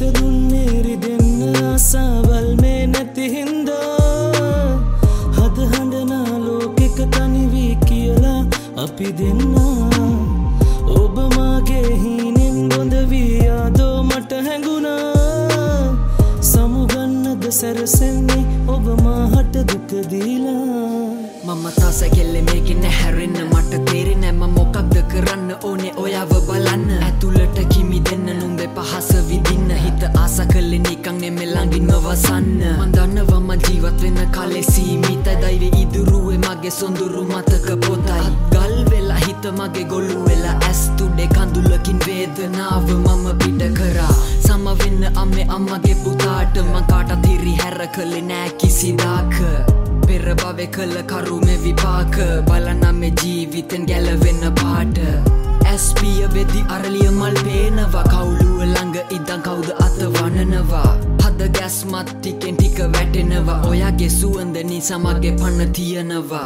දුන්නේ රිදෙන්න ආසාවල් මේ නැති හින්දා හද හඬනා ලෝකෙක තනි වී කියලා අපි දෙන්නා ඔබ මාගේ හීනෙන් බොඳ වී ආදෝ මට හැඟුණා සමුගන්නද සැරසෙන්නේ ඔබ මාහට දුක දීලා මම තාසකෙල්ලෙ මේකේ නැහැරෙන්න මට තේරෙන්නේ මම මොකක්ද කරන්න ඕනේ ඔයව බලන්න ඇතුළට කිමි දෙන්න නුඹේ පහස විඳින්න හිත ආස කළේ නිකන් නෙමෙ ළඟින්ම වසන්න මන් දන්නවා මම ජීවත් වෙන කාලේ සීමිතයි දෛවේ ඉදුරුවේ මගේ සොඳුරු මතක පොතයි ගල් වෙලා හිත මගේ ගොළු වෙලා ඇස් තුඩේ කඳුලකින් වේදනාව මම පිට කරා සම වෙන්න අම්මේ අම්මගේ පුතාට මං කාටත් හිරි හැර කළේ නෑ කිසිදාක පෙර භවයේ කළ කරුමේ විපාක බලන්න මේ ජීවිතෙන් ගැලවෙන්න පාට ඇස්පිය වෙදි අරලිය මල් පේනවා කවුළුව ළඟ ඉඳන් කවුද අත වනනවා හද ගැස්මත් ටිකෙන් ටික වැටෙනවා ඔයාගේ සුවඳ නිසා මගේ පණ තියනවා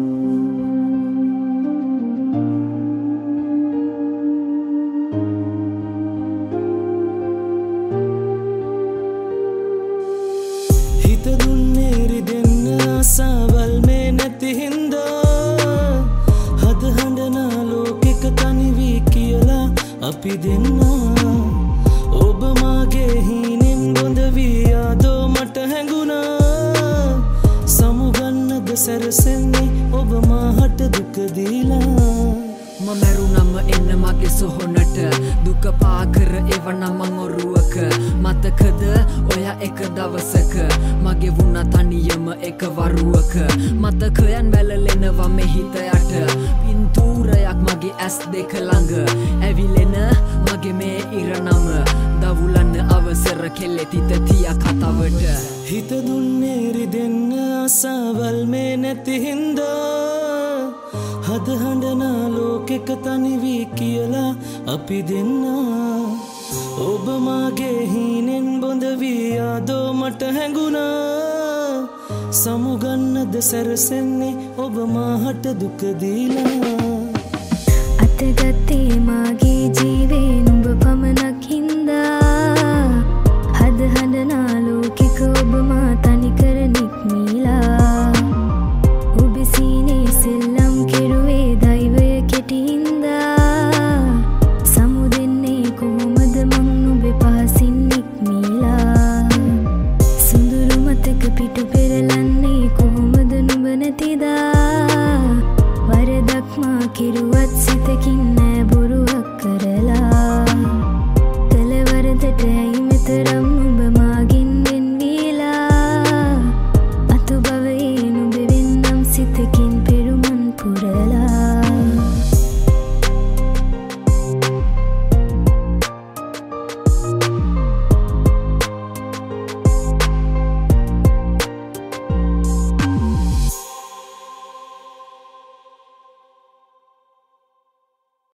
හිත දුන්නේ රිදෙන්න ආසාවල් මේ නැති හින්දා හද හඬනා ලෝකෙක තනි වී කියලා අපි දෙන්නා ඔබ මාගේ හීනෙන් බොඳ වී ආදෝ මට හැඟුණා සමුගන්නද සැරසෙන්නේ ඔබ මාහට දුක දීලා මරුණම එන්න මගේ සොහොනට දුක පාකර එවනම් මං ඔරුවක මතකද ඔයා එක දවසක මගේ වුණා තනියම එක වරුවක මතකයන් වැළලෙනවා මේ හිත යට පින්තූරයක් මගේ ඇස් දෙක ළඟ ඇවිලෙන මගේ මේ ඉරණම දවුලන්න අවසර කෙල්ලේ තිත තියා කතාවට හිත දුන්නේ රිදෙන්න ආසාවල් මේ නැති හින්දා හද හඬනා ලෝකෙක තනි වී කියලා අපි දෙන්නා ඔබ මාගේ හීනෙන් බොඳ වී ආදෝ මට හැඟුණා සමුගන්නද සැරසෙන්නේ ඔබ මාහට දුක දීලා අතගත්තේ මාගේ ජීවේ නුඹ පමණක් හින්දා හද හඬනා ලෝකෙක ඔබ මා තනි කර නික්මීලා ඔබ සීනේ සෙල්ලම් කෙරුවේ දෛවය කෙටිින්දා සමුදෙන්නේ කොහොමද මං නුඹේ පහසින් නික්මීලා සුඳුරු මතක පිටු පෙරලන්න